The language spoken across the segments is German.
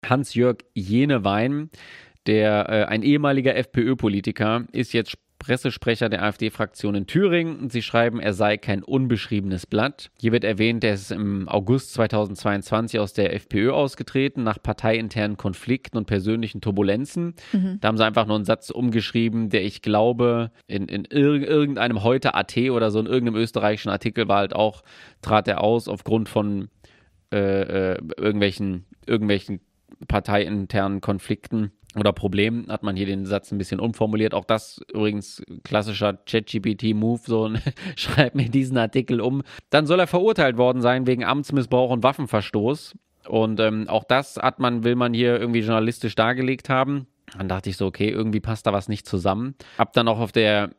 Hans-Jörg Jenewein, ein ehemaliger FPÖ-Politiker, ist jetzt Pressesprecher der AfD-Fraktion in Thüringen und sie schreiben, er sei kein unbeschriebenes Blatt. Hier wird erwähnt, er ist im August 2022 aus der FPÖ ausgetreten, nach parteiinternen Konflikten und persönlichen Turbulenzen. Da haben sie einfach nur einen Satz umgeschrieben, der ich glaube, in irgendeinem Heute.at oder so, in irgendeinem österreichischen Artikel war halt auch, trat er aus aufgrund von irgendwelchen parteiinternen Konflikten oder Problemen, hat man hier den Satz ein bisschen umformuliert. Auch das übrigens klassischer ChatGPT-Move, so schreib mir diesen Artikel um. Dann soll er verurteilt worden sein wegen Amtsmissbrauch und Waffenverstoß. Und auch das will man hier irgendwie journalistisch dargelegt haben. Dann dachte ich so, okay, irgendwie passt da was nicht zusammen. Hab dann auch hab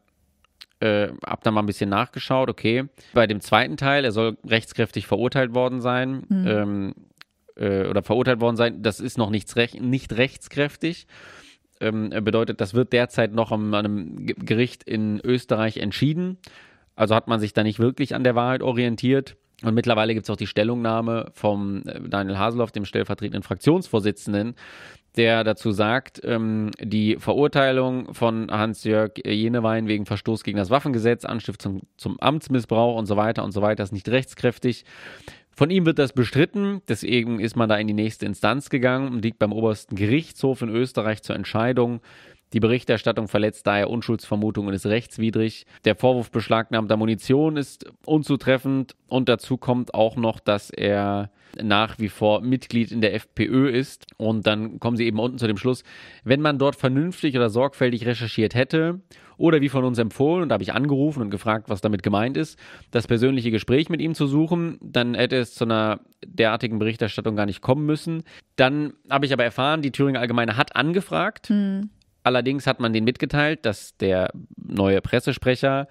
dann mal ein bisschen nachgeschaut, okay. Bei dem zweiten Teil, er soll rechtskräftig verurteilt worden sein, oder verurteilt worden sein, das ist noch nicht rechtskräftig. Bedeutet, das wird derzeit noch an einem Gericht in Österreich entschieden. Also hat man sich da nicht wirklich an der Wahrheit orientiert. Und mittlerweile gibt es auch die Stellungnahme vom Daniel Haseloff, dem stellvertretenden Fraktionsvorsitzenden, der dazu sagt, die Verurteilung von Hans-Jörg Jenewein wegen Verstoß gegen das Waffengesetz, Anstiftung zum Amtsmissbrauch und so weiter ist nicht rechtskräftig. Von ihm wird das bestritten, deswegen ist man da in die nächste Instanz gegangen und liegt beim obersten Gerichtshof in Österreich zur Entscheidung. Die Berichterstattung verletzt daher Unschuldsvermutungen und ist rechtswidrig. Der Vorwurf beschlagnahmter Munition ist unzutreffend und dazu kommt auch noch, dass er nach wie vor Mitglied in der FPÖ ist. Und dann kommen sie eben unten zu dem Schluss, wenn man dort vernünftig oder sorgfältig recherchiert hätte oder wie von uns empfohlen, und da habe ich angerufen und gefragt, was damit gemeint ist, das persönliche Gespräch mit ihm zu suchen, dann hätte es zu einer derartigen Berichterstattung gar nicht kommen müssen. Dann habe ich aber erfahren, die Thüringer Allgemeine hat angefragt. Allerdings hat man denen mitgeteilt, dass der neue Pressesprecher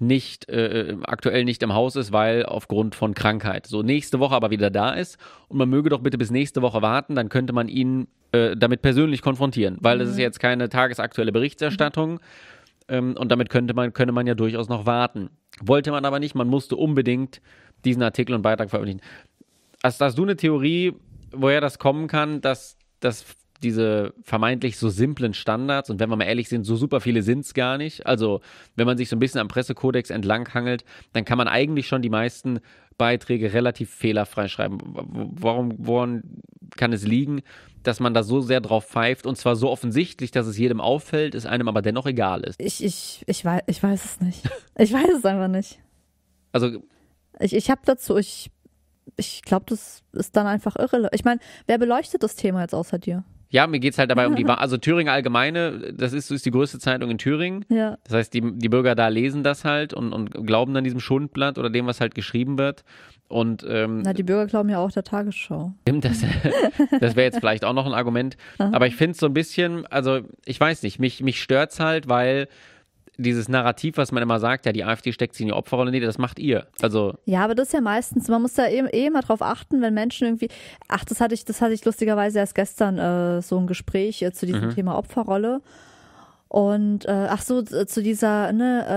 aktuell nicht im Haus ist, weil aufgrund von Krankheit. So nächste Woche aber wieder da ist und man möge doch bitte bis nächste Woche warten, dann könnte man ihn damit persönlich konfrontieren, weil das ist jetzt keine tagesaktuelle Berichterstattung und damit könne man ja durchaus noch warten. Wollte man aber nicht, man musste unbedingt diesen Artikel und Beitrag veröffentlichen. Hast du eine Theorie, woher das kommen kann, dass diese vermeintlich so simplen Standards, und wenn wir mal ehrlich sind, so super viele sind es gar nicht. Also wenn man sich so ein bisschen am Pressekodex entlanghangelt, dann kann man eigentlich schon die meisten Beiträge relativ fehlerfrei schreiben. Woran kann es liegen, dass man da so sehr drauf pfeift und zwar so offensichtlich, dass es jedem auffällt, es einem aber dennoch egal ist? Ich weiß es nicht. Ich weiß es einfach nicht. Also ich habe dazu, ich glaube, das ist dann einfach irrelevant. Ich meine, wer beleuchtet das Thema jetzt außer dir? Ja, mir geht es halt dabei um also Thüringer Allgemeine, das ist die größte Zeitung in Thüringen. Ja. Das heißt, die Bürger da lesen das halt und glauben dann diesem Schundblatt oder dem, was halt geschrieben wird. Und die Bürger glauben ja auch der Tagesschau. Das wäre jetzt vielleicht auch noch ein Argument. Aber ich finde es so ein bisschen, also ich weiß nicht, mich stört es halt, weil dieses Narrativ, was man immer sagt, ja, die AfD steckt sich in die Opferrolle, nee, das macht ihr. Also ja, aber das ist ja meistens, man muss da mal drauf achten, wenn Menschen irgendwie, das hatte ich lustigerweise erst gestern so ein Gespräch zu diesem Thema Opferrolle und zu dieser,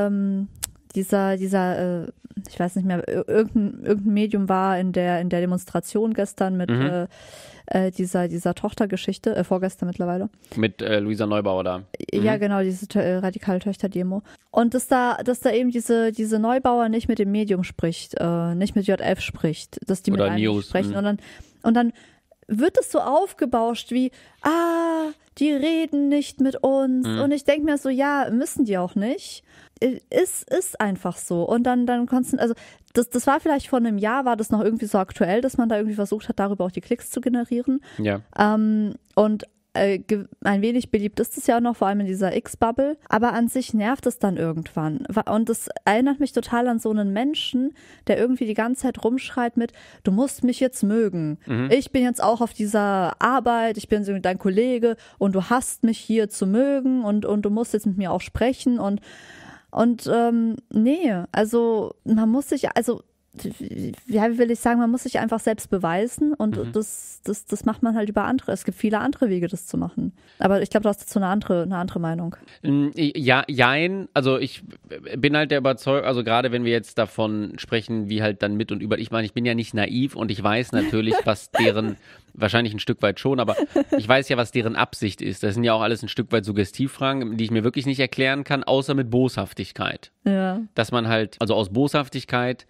ich weiß nicht mehr, irgendein Medium war in der Demonstration gestern mit dieser Tochtergeschichte, vorgestern mittlerweile. Mit Luisa Neubauer da. Ja, genau, diese radikale Töchter-Demo. Und dass da eben diese Neubauer nicht mit dem Medium spricht, nicht mit JF spricht, dass die oder mit einem News sprechen. Und dann wird es so aufgebauscht wie, die reden nicht mit uns. Und ich denke mir so, ja, müssen die auch nicht. Ist einfach so. Und dann also das war vielleicht vor einem Jahr, war das noch irgendwie so aktuell, dass man da irgendwie versucht hat, darüber auch die Klicks zu generieren. Ja. Und ein wenig beliebt ist es ja auch noch, vor allem in dieser X-Bubble. Aber an sich nervt es dann irgendwann. Und das erinnert mich total an so einen Menschen, der irgendwie die ganze Zeit rumschreit mit, du musst mich jetzt mögen. Ich bin jetzt auch auf dieser Arbeit, ich bin so dein Kollege und du hast mich hier zu mögen und du musst jetzt mit mir auch sprechen und nee, also man muss sich, also wie will ich sagen, man muss sich einfach selbst beweisen und das macht man halt über andere. Es gibt viele andere Wege, das zu machen. Aber ich glaube, du hast dazu eine andere Meinung. Ja, jein. Also ich bin halt der Überzeugung, also gerade wenn wir jetzt davon sprechen, wie halt dann mit und über, ich meine, ich bin ja nicht naiv und ich weiß natürlich, was deren, wahrscheinlich ein Stück weit schon, aber ich weiß ja, was deren Absicht ist. Das sind ja auch alles ein Stück weit Suggestivfragen, die ich mir wirklich nicht erklären kann, außer mit Boshaftigkeit. Ja. Dass man halt, also aus Boshaftigkeit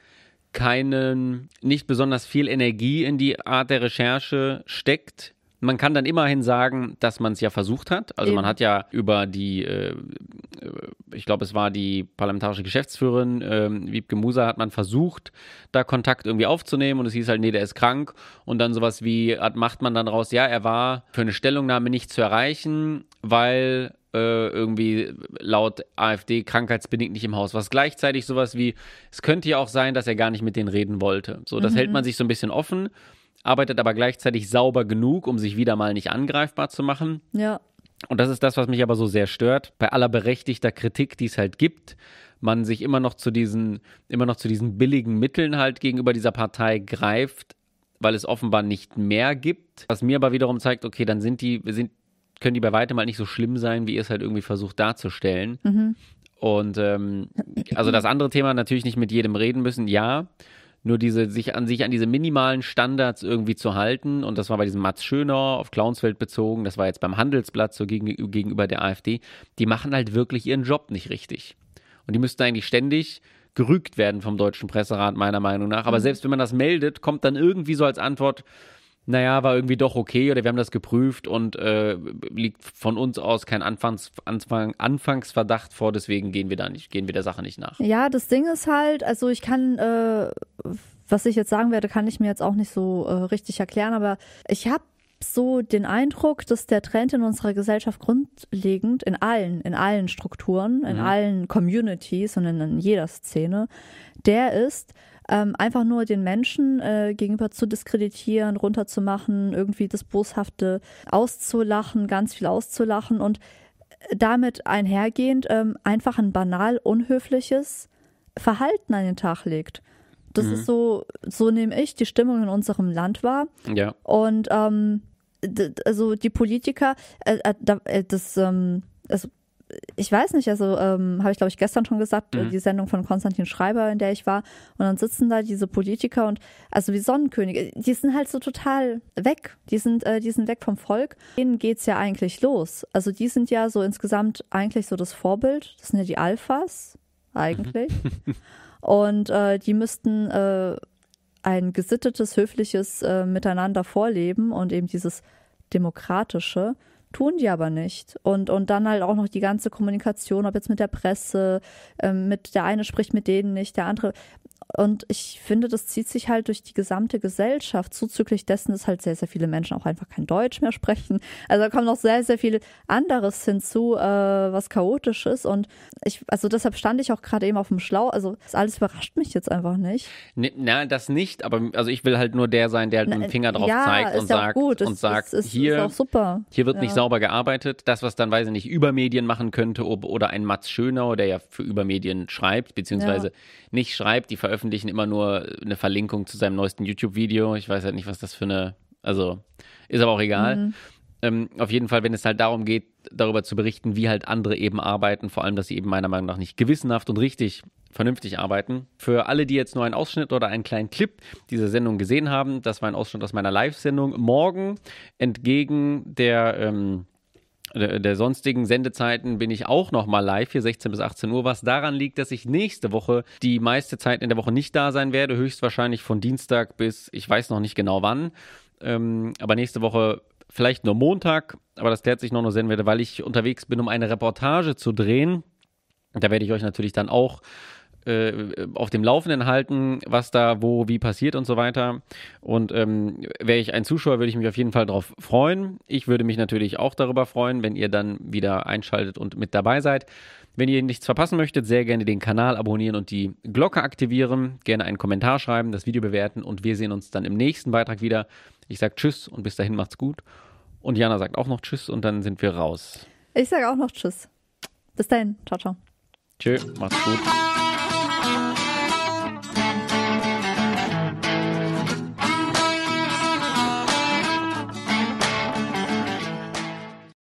nicht besonders viel Energie in die Art der Recherche steckt. Man kann dann immerhin sagen, dass man es ja versucht hat. Also man hat ja über die, ich glaube, es war die parlamentarische Geschäftsführerin, Wiebke Muser, hat man versucht, da Kontakt irgendwie aufzunehmen und es hieß halt, nee, der ist krank. Und dann sowas wie, macht man dann raus, ja, er war für eine Stellungnahme nicht zu erreichen, weil irgendwie laut AfD krankheitsbedingt nicht im Haus. Was gleichzeitig sowas wie, es könnte ja auch sein, dass er gar nicht mit denen reden wollte. So, das hält man sich so ein bisschen offen, arbeitet aber gleichzeitig sauber genug, um sich wieder mal nicht angreifbar zu machen. Ja. Und das ist das, was mich aber so sehr stört. Bei aller berechtigter Kritik, die es halt gibt, man sich immer noch zu diesen billigen Mitteln halt gegenüber dieser Partei greift, weil es offenbar nicht mehr gibt. Was mir aber wiederum zeigt, okay, dann können die bei weitem halt nicht so schlimm sein, wie ihr es halt irgendwie versucht darzustellen. Und also das andere Thema, natürlich nicht mit jedem reden müssen, ja, nur sich an diese minimalen Standards irgendwie zu halten, und das war bei diesem Mats Schöner auf Clownsfeld bezogen, das war jetzt beim Handelsblatt so gegenüber der AfD, die machen halt wirklich ihren Job nicht richtig. Und die müssten eigentlich ständig gerügt werden vom Deutschen Presserat, meiner Meinung nach. Aber selbst wenn man das meldet, kommt dann irgendwie so als Antwort, naja, war irgendwie doch okay oder wir haben das geprüft und liegt von uns aus kein Anfangsverdacht vor, deswegen gehen wir der Sache nicht nach. Ja, das Ding ist halt, also ich kann, was ich jetzt sagen werde, kann ich mir jetzt auch nicht so richtig erklären, aber ich habe so den Eindruck, dass der Trend in unserer Gesellschaft grundlegend in allen Strukturen, in allen Communities und in jeder Szene, der ist, einfach nur den Menschen gegenüber zu diskreditieren, runterzumachen, irgendwie das Boshafte auszulachen, ganz viel auszulachen und damit einhergehend einfach ein banal unhöfliches Verhalten an den Tag legt. Das ist so nehme ich die Stimmung in unserem Land wahr. Ja. Und also die Politiker, ich weiß nicht, also habe ich glaube ich gestern schon gesagt, die Sendung von Konstantin Schreiber, in der ich war, und dann sitzen da diese Politiker und also wie Sonnenkönige, die sind halt so total weg, die sind weg vom Volk. Denen geht's ja eigentlich los. Also die sind ja so insgesamt eigentlich so das Vorbild, das sind ja die Alphas eigentlich und die müssten ein gesittetes, höfliches Miteinander vorleben und eben dieses Demokratische. Tun die aber nicht. Und dann halt auch noch die ganze Kommunikation, ob jetzt mit der Presse, mit der eine spricht mit denen nicht, der andere. Und ich finde, das zieht sich halt durch die gesamte Gesellschaft, zuzüglich dessen, dass halt sehr, sehr viele Menschen auch einfach kein Deutsch mehr sprechen. Also da kommt noch sehr, sehr viel anderes hinzu, was chaotisch ist. Und also deshalb stand ich auch gerade eben auf dem Schlauch. Also das alles überrascht mich jetzt einfach nicht. Na, das nicht, aber also ich will halt nur der sein, der halt mit dem Finger drauf zeigt und sagt, hier wird nicht sauber gearbeitet. Das, was dann, weiß ich nicht, Übermedien machen könnte oder ein Mats Schöner, der ja für Übermedien schreibt, beziehungsweise nicht schreibt, die veröffentlichen immer nur eine Verlinkung zu seinem neuesten YouTube-Video. Ich weiß halt nicht, was das für also ist aber auch egal. Auf jeden Fall, wenn es halt darum geht, darüber zu berichten, wie halt andere eben arbeiten, vor allem, dass sie eben meiner Meinung nach nicht gewissenhaft und richtig vernünftig arbeiten. Für alle, die jetzt nur einen Ausschnitt oder einen kleinen Clip dieser Sendung gesehen haben, das war ein Ausschnitt aus meiner Live-Sendung. Morgen, entgegen der sonstigen Sendezeiten, bin ich auch nochmal live, hier 16 bis 18 Uhr, was daran liegt, dass ich nächste Woche die meiste Zeit in der Woche nicht da sein werde, höchstwahrscheinlich von Dienstag bis, ich weiß noch nicht genau wann, aber nächste Woche vielleicht nur Montag, aber das klärt sich noch senden werde, weil ich unterwegs bin, um eine Reportage zu drehen. Da werde ich euch natürlich dann auch auf dem Laufenden halten, was da wo wie passiert und so weiter. Und wäre ich ein Zuschauer, würde ich mich auf jeden Fall darauf freuen. Ich würde mich natürlich auch darüber freuen, wenn ihr dann wieder einschaltet und mit dabei seid. Wenn ihr nichts verpassen möchtet, sehr gerne den Kanal abonnieren und die Glocke aktivieren. Gerne einen Kommentar schreiben, das Video bewerten und wir sehen uns dann im nächsten Beitrag wieder. Ich sage Tschüss und bis dahin macht's gut. Und Jana sagt auch noch Tschüss und dann sind wir raus. Ich sage auch noch Tschüss. Bis dahin. Ciao, ciao. Tschö, macht's gut.